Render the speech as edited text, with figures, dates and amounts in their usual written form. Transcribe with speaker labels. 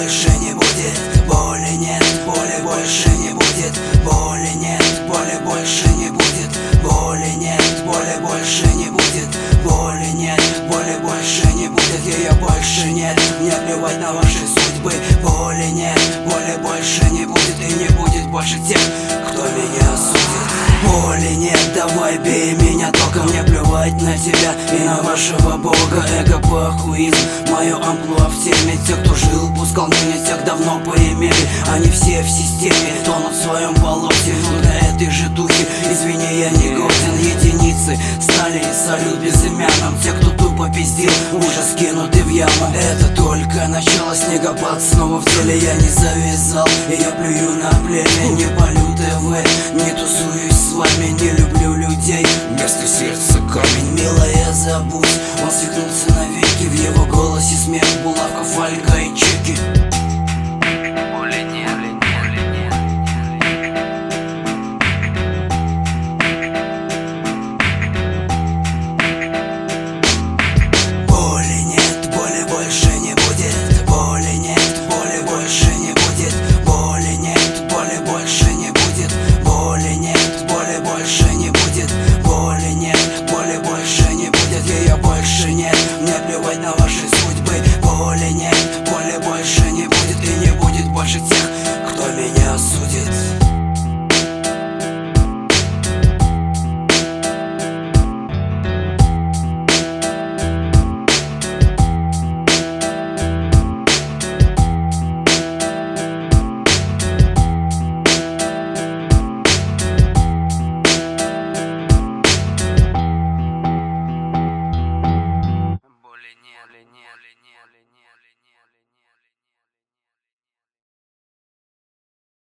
Speaker 1: больше не будет, боли нет, боли больше не будет, боли нет, боли больше не будет, боли нет, боли больше не будет, боли нет, боли больше не будет, ее больше нет, мне плевать на ваши судьбы, боли нет, боли больше не будет и не будет больше тех, кто меня осудит. Боли нет, давай бей меня током, мне плевать на тебя и на вашего бога. Эго похуизм, мое амплуа в теме. Те, кто жил, пускал меня, тех давно поимели. Они все в системе, тонут в своем болоте. Но для этой же духи, извини, я не годен. Единицы стали и салют безымянным. Те, кто тупо пиздил, уже скинуты в яму. Это только начало, снегопад снова в деле. Я не завязал, и я плюю на племя. Не полю ТВ, не тусуюсь с вами, не люблю людей. Вместо сердца камень, милая, забудь. Он свихнулся навеки, в его голосе смех, булавка, фольга.